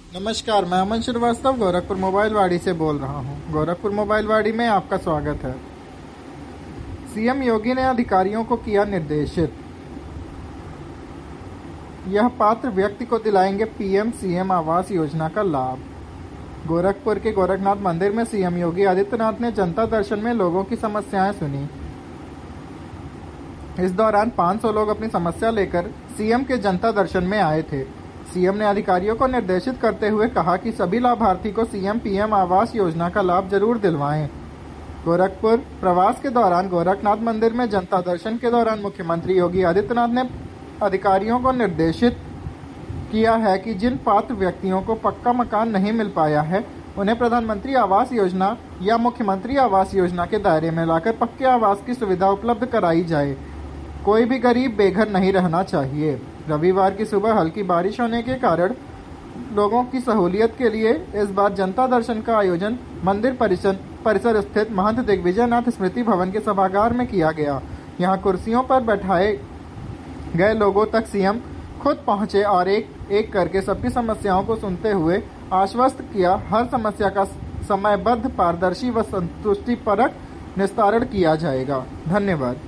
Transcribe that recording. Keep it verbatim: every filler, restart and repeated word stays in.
नमस्कार, मैं अमन श्रीवास्तव गोरखपुर मोबाइल वाड़ी से बोल रहा हूं। गोरखपुर मोबाइल वाड़ी में आपका स्वागत है। सीएम योगी ने अधिकारियों को किया निर्देशित, यह पात्र व्यक्ति को दिलाएंगे पीएम सीएम आवास योजना का लाभ। गोरखपुर के गोरखनाथ मंदिर में सीएम योगी आदित्यनाथ ने जनता दर्शन में लोगों की समस्याएं सुनी। इस दौरान पाँच सौ लोग अपनी समस्या लेकर सीएम के जनता दर्शन में आए थे। सीएम ने अधिकारियों को निर्देशित करते हुए कहा कि सभी लाभार्थी को सीएम पीएम आवास योजना का लाभ जरूर दिलवाएं। गोरखपुर प्रवास के दौरान गोरखनाथ मंदिर में जनता दर्शन के दौरान मुख्यमंत्री योगी आदित्यनाथ ने अधिकारियों को निर्देशित किया है कि जिन पात्र व्यक्तियों को पक्का मकान नहीं मिल पाया है, उन्हें प्रधानमंत्री आवास योजना या मुख्यमंत्री आवास योजना के दायरे में लाकर पक्के आवास की सुविधा उपलब्ध कराई जाए। कोई भी गरीब बेघर नहीं रहना चाहिए। रविवार की सुबह हल्की बारिश होने के कारण लोगों की सहूलियत के लिए इस बार जनता दर्शन का आयोजन मंदिर परिसर परिसर स्थित महंत दिग्विजयनाथ स्मृति भवन के सभागार में किया गया। यहां कुर्सियों पर बैठाए गए लोगों तक सीएम खुद पहुंचे और एक एक करके सबकी समस्याओं को सुनते हुए आश्वस्त किया, हर समस्या का समयबद्ध, पारदर्शी व संतुष्टिपरक निस्तारण किया जाएगा। धन्यवाद।